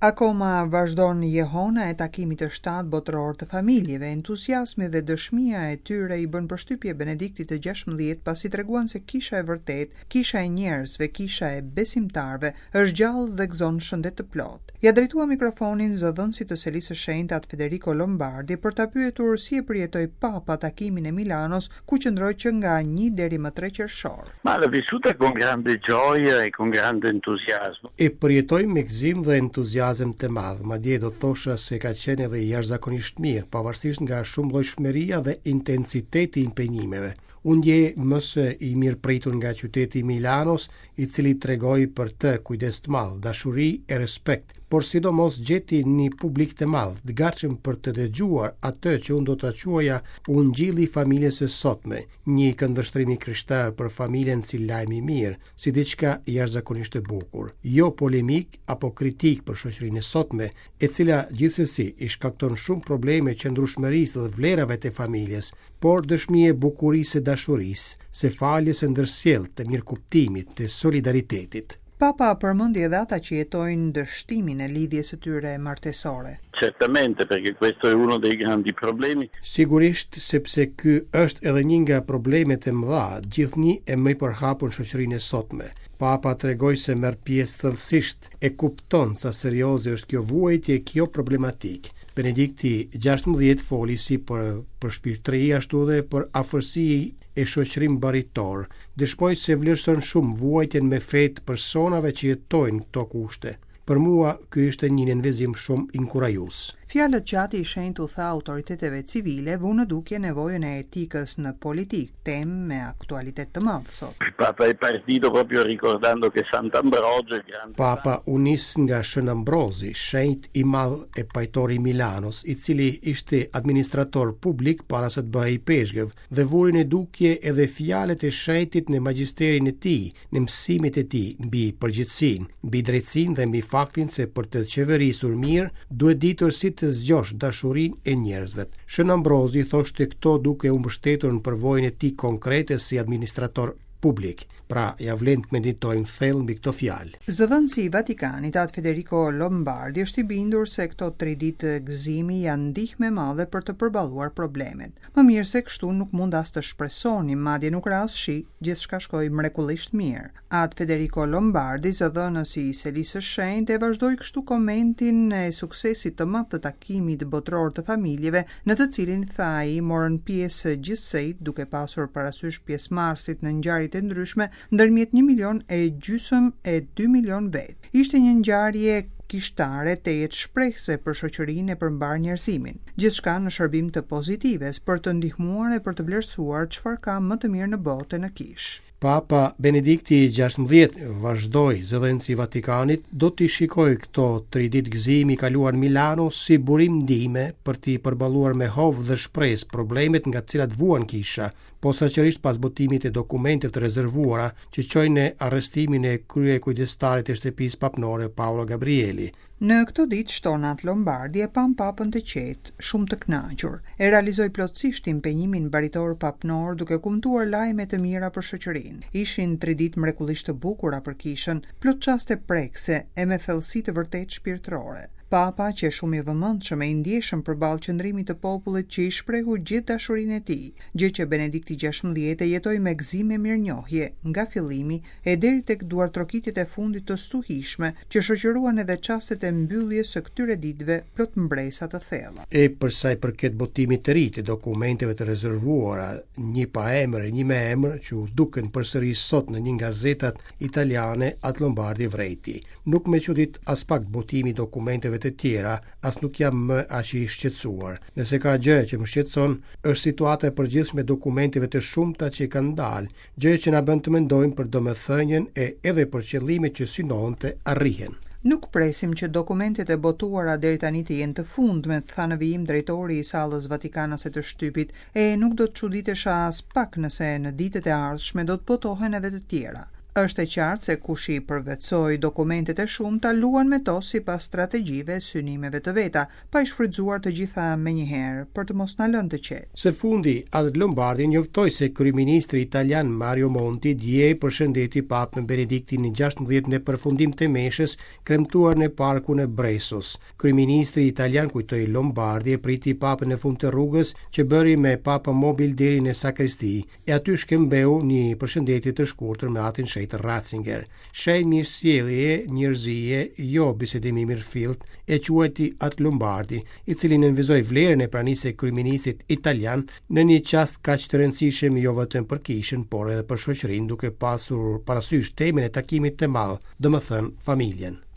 Akoma vazhdon jehona e takimit të 7 botëror të familjeve. Entuziasmi dhe dëshmia e tyre i bën përshtypje Benediktit të 16 pasi treguan se kisha e vërtet, kisha e njerëzve, kisha e besimtarve është gjallë dhe gëzon shëndet të plot. Ja drejtua mikrofonin zëdhënësit të Selisë së Shenjtë atë Federico Lombardi për ta pyetur si e përjetoi Papa takimin e Milanos, ku qëndroi që nga 1 deri më 3 qershor. Ma l'ho vissuta con grande gioia e con grande entusiasmo. E përjetoi me gëzim dhe entuziazëm të madh, madje do thosha se ka qenë edhe jashtëzakonisht mirë, pavarësisht nga shumë llojshmëria dhe intensiteti i impenjimeve. Unë ndjej më së i mirë pritur nga qyteti Milanos, i cili tregoi për të kujdes të madh, dashuri e respekt, por sidomos gjeti një publik të madh, të gatshëm për të dëgjuar atë që unë do ta quaja ungjilli i familjes së sotme, një këndvështrimi krishterë për familjen si lajm i mirë, si diçka jashtëzakonisht e bukur, jo polemik apo kritik për shoqërinë e sotme, e cila gjithsesi i shkakton shumë probleme qëndrueshmërisë dhe vlerave të familjes, por dëshmi e bukurisë së dashurisë, së faljes së ndërsjellë, të mirëkuptimit, të solidaritetit. Papa përmendi edhe ata që jetojnë dështimin e lidhjes së tyre martesore. Certamente, perché questo è uno dei grandi problemi. Sigurisht, sepse ky është edhe një nga problemet e mëdha, gjithnjë e më i përhapur në shoqërinë e sotme. Papa tregoi se merr pjesë thellësisht e kupton sa serioze është kjo vuajtje, kjo problematik. Benedikti 16 foli si për shpirtëri ashtu dhe për afërsi e shoqërim baritor, dëshmoj se vlerëson shumë vuajtjen me fe të personave që jetojnë këto kushte. Për mua, ky ishte një nënvezim shumë inkurajues. Fjalët që ati i shenjtë u tha autoriteteve civile vu në dukje nevojën e etikës në politik, temë me aktualitet të madh sot. Papa è partito proprio ricordando che Sant'Ambrogio, grande Papa u nis nga Shën Ambrozi, shenjt i madh e pajtori Milanos, i cili ishte administrator publik para se të bëhej peshgëv, dhe vuri në dukje edhe fjalët e shenjtit në magjisterin e tij, në mësimet e tij mbi përgjithësinë, mbi drejtsinë dhe mbi faktin se për të qeverisur mirë duhet ditur si të zgjosh dashurinë e njerëzve. Shën Ambrozi thoshte këto duke u mbështetur në përvojën e tij konkrete si administrator publik. Pra, ja vlen të meditojmë thellë mbi këto fjalë. Zëdhënësi i Vatikanit, atë Federico Lombardi, është i bindur se këto 3 ditë gëzimi janë ndihmë e madhe për të përballuar problemet. Më mirë se kështu nuk mund as të shpresonim, madje nuk ras shi, gjithçka shkoi mrekullisht mirë. Atë Federico Lombardi, zëdhënësi i Selisë së Shenjtë, e vazhdoi kështu komentin e suksesit të madh të takimit botëror të familjeve, në të cilin tha ai morën pjesë gjithsejt duke pasur parasysh pjesëmarrësit në ngjarjet e ndryshme ndërmjet 1,5 milion e 2 milion vet. Ishte një ngjarje kishtare të jetë shprehse për shoqërinë e përmbar njerëzimin. Gjithçka në shërbim të pozitives për të ndihmuar e për të vlerësuar çfarë ka më të mirë në botë në kish. Papa Benedikti 16 vazhdoi zëdhënësi i Vatikanit do t'i shikoj këto 3 ditë gëzimi kaluar në Milano si burim ndihme për t'i përballuar me hovë dhe shpresë problemet nga të cilat vuan kisha, posaçërisht pas botimit e dokumenteve të rezervuara që çojnë në arrestimin e kryekujdestarit të shtëpisë papnore Paolo Gabrieli. Në këto ditë shtonat Lombardi e pam papën të qetë, shumë të kënaqur. E realizoi plotësisht impenjimin baritor papnor duke kumtuar lajme të mira për shoqërinë. Ishin 3 ditë mrekullisht të bukura për kishën, plot çaste prekse e me thellësi të vërtet shpirtërore. Papa, që shumë i vëmendshëm e i ndjeshëm përballë qëndrimit të popullit që i shprehu gjithë dashurinë e tij, gjë që Benedikti 16 jetoi me gëzim e mirënjohje nga fillimi e deri tek duartrokitjet e fundit të stuhishme që shoqëruan edhe çastet e mbylljes së këtyre ditëve plot mbresa të thella. E për sa i përket botimit të ri të dokumenteve të rezervuara, një pa emër e një me emër që u duken përsëri sot në një gazetat italiane, atë Lombardi vrejti. Nuk me çudit as pak botimi dokumenteve të tjera, as nuk jam më aq i shqetësuar. Nëse ka gjë që më shqetëson, është situata e përgjithshme dokumenteve të shumta që kanë dalë, gjë që na bën të mendojmë për domethënien e edhe për qëllimet që synonte arrihen. Nuk presim që dokumentet e botuara deri tani të jenë të fundme, tha në vijim drejtori i Sallës Vatikanase të Shtypit, e nuk do të çuditesha as pak nëse në ditët e ardhshme do të botohen edhe të tjera. Është e qartë se kush i përvetsoi dokumentet e shumta luan me to sipas strategjive e synimeve të veta, pa i shfrytzuar të gjitha menjëherë për të mos na lënë të qetë. Së fundi, Adet Lombardi njoftoi se kryeministri italian Mario Monti dje përshëndeti Papën Benediktin XVI në përfundim të meshës kremtuar në parkun e Bressos. Kryeministri italian kujtoi Lombardi e priti Papën në fund të rrugës që bëri me Papa mobil deri në sakristi e aty shkëmbeu një përshëndetje të shkurtër me atin të Ratzinger. Shej mirësjellje njerëzie, jo bisedimi mirëfillt, e quajti Adet Lombardi, i cili nënvizoi vlerën e pranisë së kryeministrit italian në një çast kaq të rëndësishëm jo vetëm për kishën, por edhe për shoqërinë, duke pasur parasysh temën e takimit të madh, domethënë familjen.